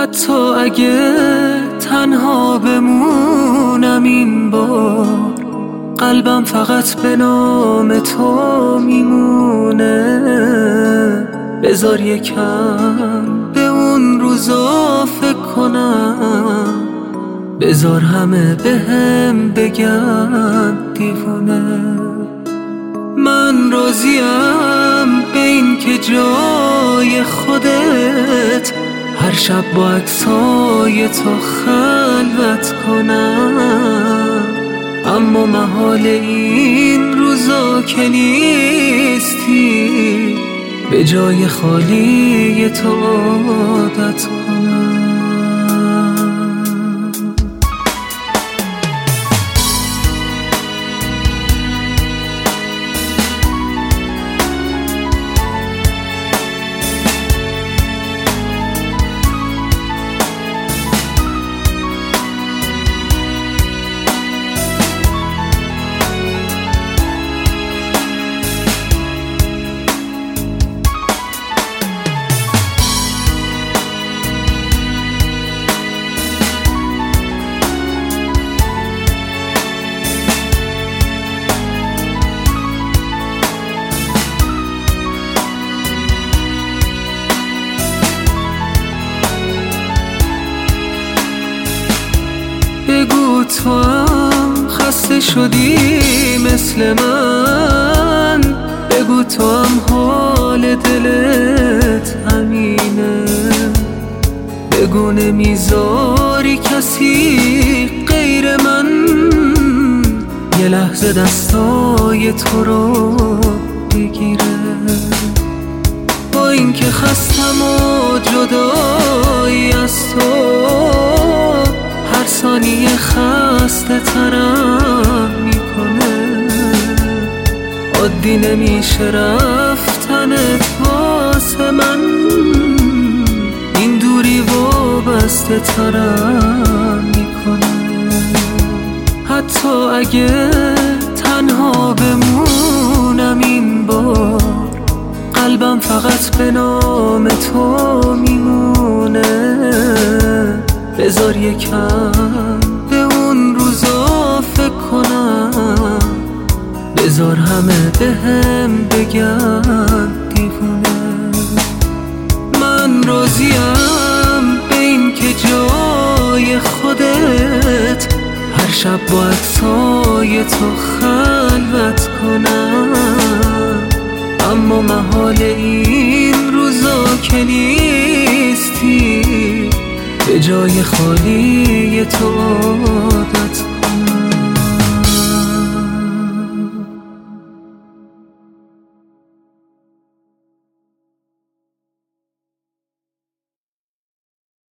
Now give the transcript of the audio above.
حتی اگه تنها بمونم این بار، قلبم فقط به نام تو میمونه. بذار یکم به اون روزا فکر کنم، بذار همه بهم بگن دیوونه. من راضیم به این که جای خودت هر شب با عکسای تو خلوت کنم، اما محال این روزا که نیستی به جای خالی تو عادت کنم. بگو تو هم خسته شدی مثل من، بگو تو هم حال دلت همینه، بگو نمیذاری کسی غیر من یه لحظه دستای تو رو بگیره. با این که خستم و جدایی از تو، هر ثانیه خسته ترم میکنه. عادی نمیشه رفتنت واسه من، این دوری وابسته ترم میکنه. حتی اگه تنها بمونم این بار، قلبم فقط به نام تو میمونه. بذار یکم به اون روزا فکر کنم، بذار همه بهم بگن دیوونه. من راضیم به این که جای خودت هر شب با عکسای تو خلوت کنم، اما محال این روزا که نیستی به جای خالی تو عادت